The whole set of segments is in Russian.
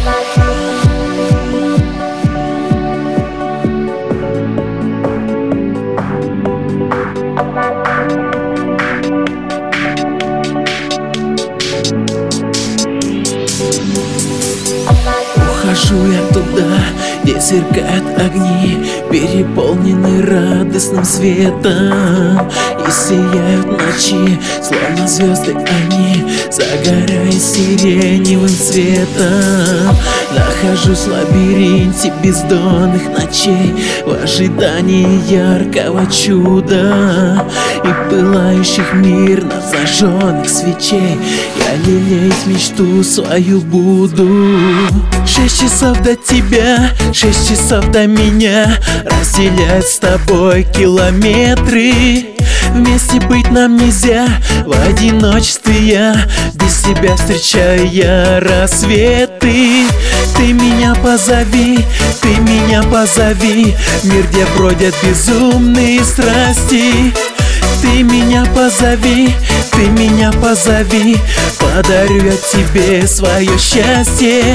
Ухожу я туда, где сверкают огни, переполнены радостным светом, и сияют ночи, словно звезды они, загорая сиреневым цветом. Нахожусь в лабиринте бездонных ночей, в ожидании яркого чуда и пылающих мирно зажженных свечей. Я лелеять мечту свою буду. 6 часов до тебя, 6 часов до меня, разделяют с тобой километры. Вместе быть нам нельзя, в одиночестве я, без тебя встречаю я рассветы. Ты меня позови, ты меня позови, мир, где бродят безумные страсти. Ты меня позови, ты меня позови, подарю я тебе свое счастье.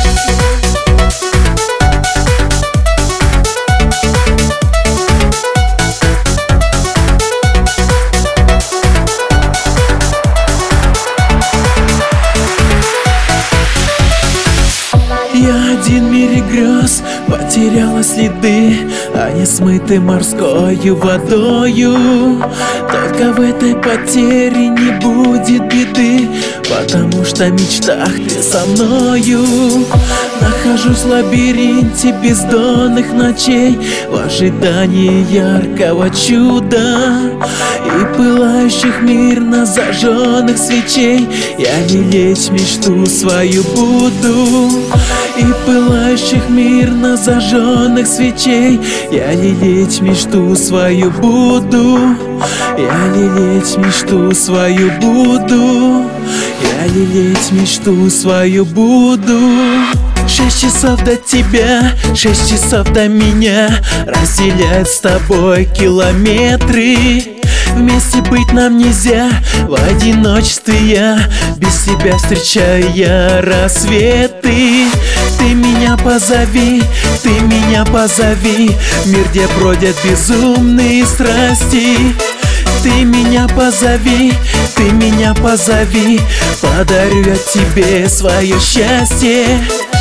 Я один в мире грез, потеряла следы, они смыты морскою водою. Только в этой потере не будет беды, потому что в мечтах ты со мною. Нахожусь в лабиринте бездонных ночей, в ожидании яркого чуда и пылающих мирно зажженных свечей. Я лелеять мечту свою буду, и пылающих мирно зажженных свечей. Я лелеять мечту свою буду, я лелеять мечту свою буду, я лелеять мечту свою буду. 6 часов до тебя, 6 часов до меня, разделяют с тобой километры. Вместе быть нам нельзя, в одиночестве я, без тебя встречаю я рассветы. Ты меня позови, ты меня позови, мир, где бродят безумные страсти. Ты меня позови, ты меня позови, подарю я тебе свое счастье.